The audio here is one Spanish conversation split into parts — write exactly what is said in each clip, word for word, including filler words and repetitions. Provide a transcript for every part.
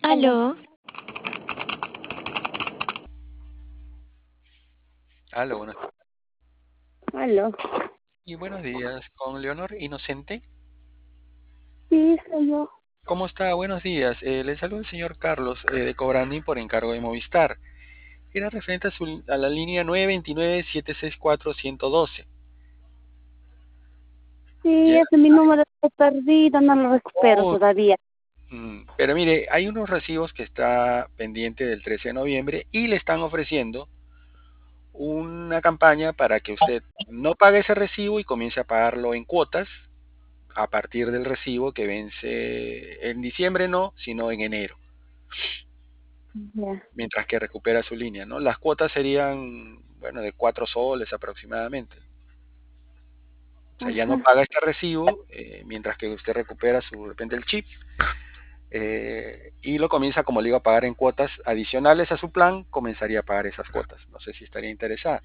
Aló, Aló, Aló, buenos aló. y buenos días, con Leonor Inocente. Sí, soy yo. ¿Cómo está? Buenos días. Eh, le saluda el señor Carlos eh, de Cobrandín por encargo de Movistar. Era referente a, su- a la línea nueve dos nueve, siete seis cuatro, uno cero uno dos. Sí, ¿Ya? ese es mi número de perdido, no lo recupero Oh, todavía. mm, pero mire, hay unos recibos que está pendiente del trece de noviembre y le están ofreciendo una campaña para que usted no pague ese recibo y comience a pagarlo en cuotas a partir del recibo que vence en diciembre, no, sino en enero. Ya. Mientras que recupera su línea, ¿no? Las cuotas serían, bueno, de cuatro soles aproximadamente. O sea, ya no Ajá. paga este recibo eh, mientras que usted recupera su, de repente el chip eh, y lo comienza, como le iba a pagar en cuotas adicionales a su plan, comenzaría a pagar esas cuotas. No sé si estaría interesada.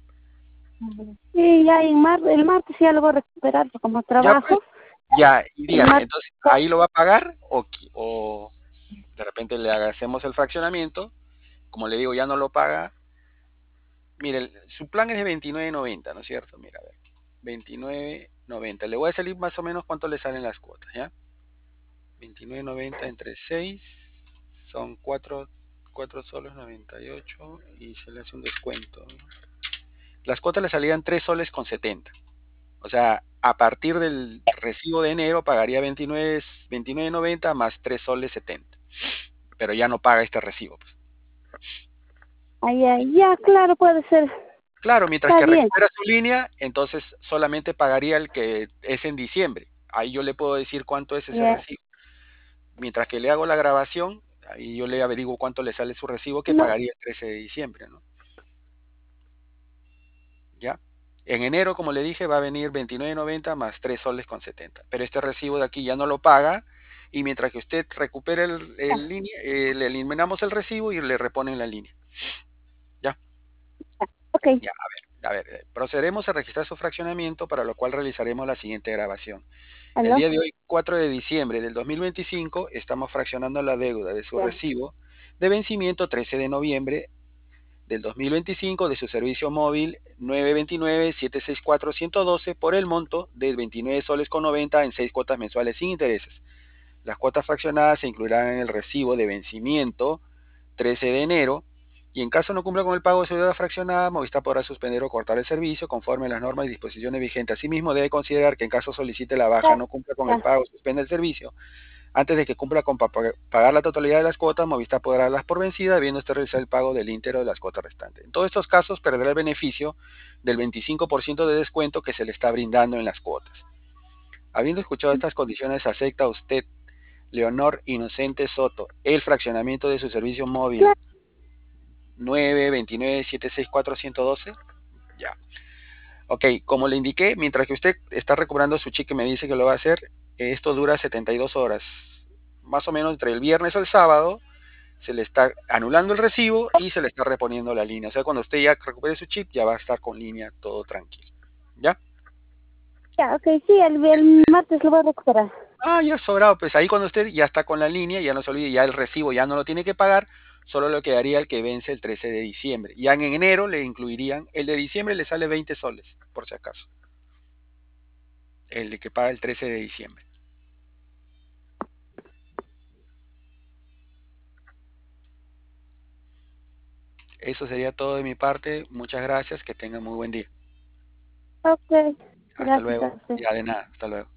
Sí, ya en mar el martes ya lo voy a recuperar como Ya pues, trabajo. ya, y El dígame, martes. entonces, ¿ahí lo va a pagar o, qui- o de repente le hacemos el fraccionamiento? Como le digo, ya no lo paga. Mire, el- su plan es de veintinueve noventa, ¿no es cierto? Mira, a ver, veintinueve noventa. Le voy a salir más o menos cuánto le salen las cuotas, ¿ya? veintinueve noventa entre seis son cuatro, cuatro soles noventa y ocho y se le hace un descuento, ¿no? Las cuotas le salían tres soles con setenta. O sea, a partir del recibo de enero pagaría veintinueve, veintinueve noventa más tres soles setenta. Pero ya no paga este recibo, pues. Ay, ay, ya, claro, puede ser. Claro, mientras Está que bien. recupera su línea, entonces solamente pagaría el que es en diciembre. Ahí yo le puedo decir cuánto es ese Ya. recibo. Mientras que le hago la grabación, ahí yo le averiguo cuánto le sale su recibo que No, pagaría el trece de diciembre, ¿no? ¿Ya? En enero, como le dije, va a venir veintinueve noventa más tres soles con setenta. Pero este recibo de aquí ya no lo paga y mientras que usted recupere el, ya. el línea, eh, le eliminamos el recibo y le reponen la línea. ¿Ya? Ok. Ya, a ver, a ver, eh, procederemos a registrar su fraccionamiento, para lo cual realizaremos la siguiente grabación. El Aló. día de hoy, cuatro de diciembre del dos mil veinticinco, estamos fraccionando la deuda de su Ya. recibo de vencimiento trece de noviembre del dos mil veinticinco de su servicio móvil nueve dos nueve, siete seis cuatro, uno uno dos por el monto de veintinueve soles con noventa en seis cuotas mensuales sin intereses. Las cuotas fraccionadas se incluirán en el recibo de vencimiento trece de enero y en caso no cumpla con el pago de su deuda fraccionada, Movistar podrá suspender o cortar el servicio conforme a las normas y disposiciones vigentes. Asimismo, debe considerar que en caso solicite la baja, Ya. no cumpla con el Ya. pago, suspende el servicio. Antes de que cumpla con pa- pagar la totalidad de las cuotas, Movistar podrá darlas por vencida, debiendo usted realizar el pago del íntegro de las cuotas restantes. En todos estos casos, perderá el beneficio del veinticinco por ciento de descuento que se le está brindando en las cuotas. Habiendo escuchado estas condiciones, ¿acepta usted, Leonor Inocente Soto, el fraccionamiento de su servicio móvil Claro. nueve dos nueve, siete seis cuatro, uno uno dos? Ya. Ok, como le indiqué, mientras que usted está recobrando su cheque, me dice que lo va a hacer, esto dura setenta y dos horas. Más o menos entre el viernes o el sábado se le está anulando el recibo y se le está reponiendo la línea. O sea, cuando usted ya recupere su chip, ya va a estar con línea todo tranquilo. ¿Ya? Ya, ok, sí, el, el martes lo voy a recuperar. Ah, ya sobrado. Pues ahí cuando usted ya está con la línea, ya no se olvide, ya el recibo ya no lo tiene que pagar, solo le quedaría el que vence el trece de diciembre. Ya en enero le incluirían, el de diciembre le sale veinte soles, por si acaso. El de que paga el trece de diciembre. Eso sería todo de mi parte. Muchas gracias. Que tengan muy buen día. Ok. Hasta Gracias a luego. usted. Ya de nada. Hasta luego.